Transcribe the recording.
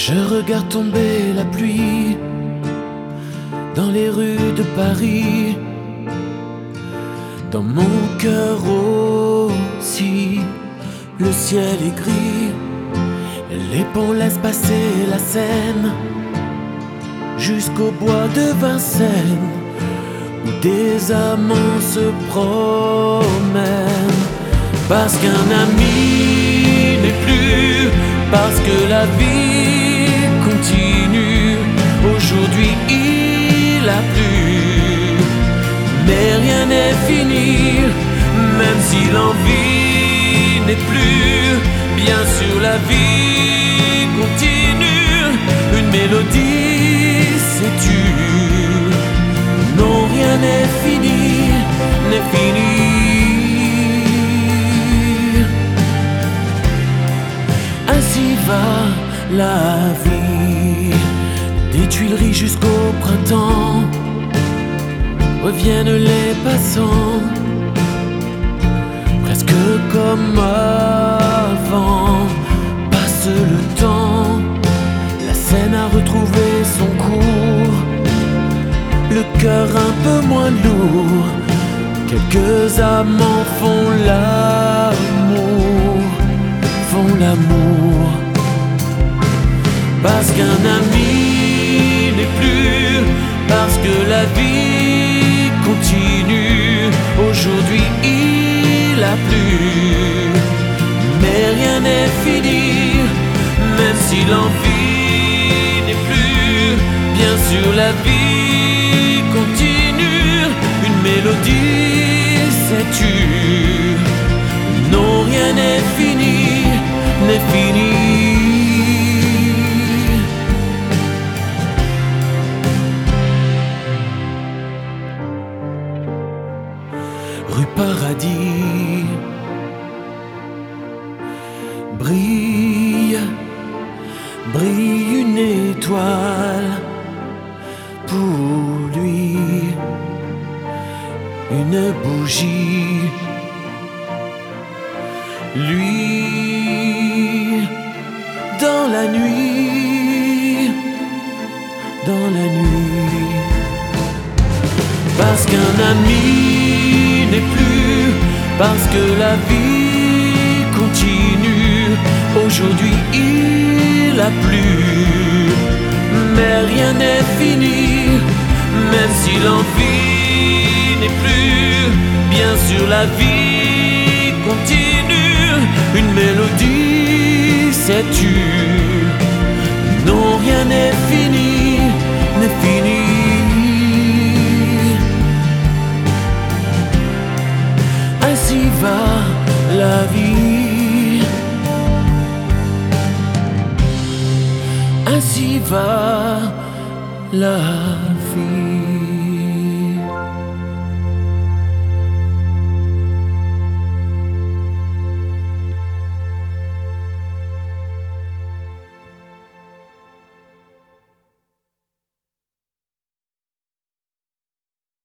Je regarde tomber la pluie dans les rues de Paris. Dans mon cœur aussi, le ciel est gris. Les ponts laissent passer la Seine jusqu'au bois de Vincennes, où des amants se promènent. Parce qu'un ami n'est plus, parce que la vie continue. Aujourd'hui il a plu, mais rien n'est fini. Même si l'envie n'est plus, bien sûr la vie continue. Une mélodie s'est tue. Non, rien n'est fini, n'est fini. Ainsi va la vie, des Tuileries jusqu'au printemps. Reviennent les passants, presque comme avant. Passe le temps, la Seine a retrouvé son cours. Le cœur un peu moins lourd, quelques amants font l'amour, font l'amour. Parce qu'un ami n'est plus, parce que la vie continue. Aujourd'hui il a plu, mais rien n'est fini. Même si l'envie n'est plus, bien sûr la vie continue. Une mélodie s'est tue. Non, rien n'est fini, n'est fini. Rue Paradis, brille, brille une étoile pour lui, une bougie. Lui, dans la nuit, dans la nuit. Parce qu'un ami n'est plus, parce que la vie continue. Aujourd'hui il a plu, mais rien n'est fini. Même si l'envie n'est plus, bien sûr la vie continue. Une mélodie s'est tue. Non, rien n'est fini, n'est fini. Ainsi va la vie, ainsi va la vie.